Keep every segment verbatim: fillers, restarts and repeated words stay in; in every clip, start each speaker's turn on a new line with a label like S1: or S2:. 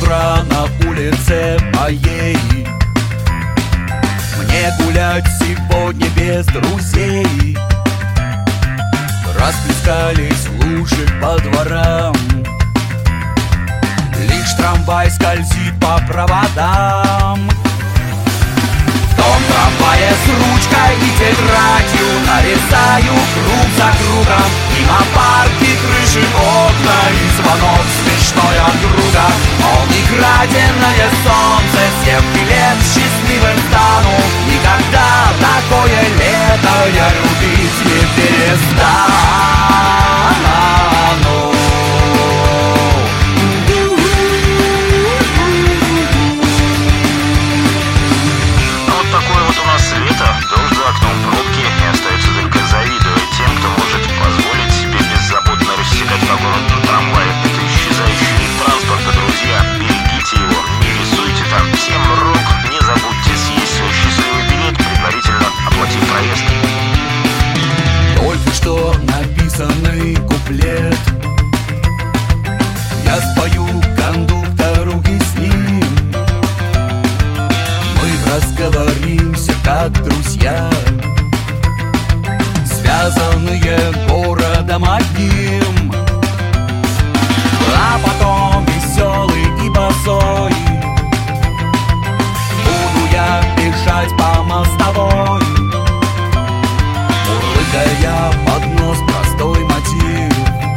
S1: утра на улице моей. Мне гулять сегодня без друзей. Расплескались лужи по дворам, лишь трамвай скользит по проводам. В том трамвае с ручкой и тетрадью нарезаю круг за кругом. Мимо парки, крыши, окна и звонок смешной от друга. Мол, не краденое солнце, всех билет счастливым стану. Никогда такое лето я любить не перестану.
S2: Дождь за окном, пробки, и остается только завидовать тем, кто может позволить себе беззаботно рассекать по городу трамвай. Это исчезающий вид транспорта, друзья. Берегите его, не рисуйте там. Всем рок, не забудьте съесть свой счастливый билет, предварительно оплатив проезд.
S1: Только что написанный куплет я спою кондуктору и с ним. Мы разговоримся как друзья, связанные городом одним. А потом веселый и босой буду я бежать по мостовой, мурлыкая под нос простой мотив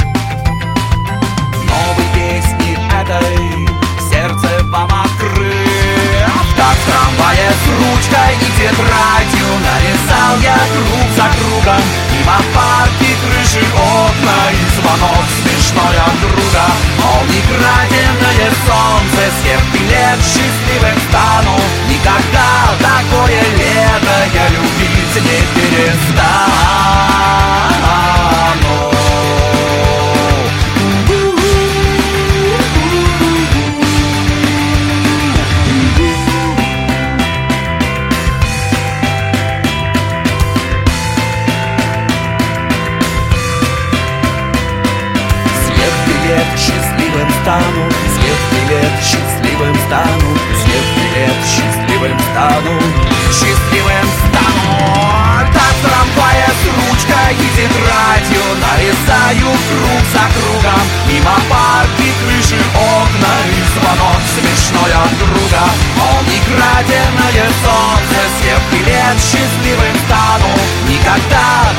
S1: новой песни этой сердце вам открыв. Так в трамвае с ручкой и тетрадью нарезал я круг за кругом. Мимо парки, крыши, окна и звонок смешной от друга. Мол, не краденое солнце, съев билет счастливым стану. Никогда такое лето я любить не перестану. Счастливым стану, съев билет, счастливым стану, съев билет, счастливым стану, счастливым стану. Так в трамвае с ручкой и тетрадью нарезаю круг за кругом. Мимо парки, крыши, окна и звонок смешной от друга. Мол, не краденое солнце, съев билет, счастливым стану. Никогда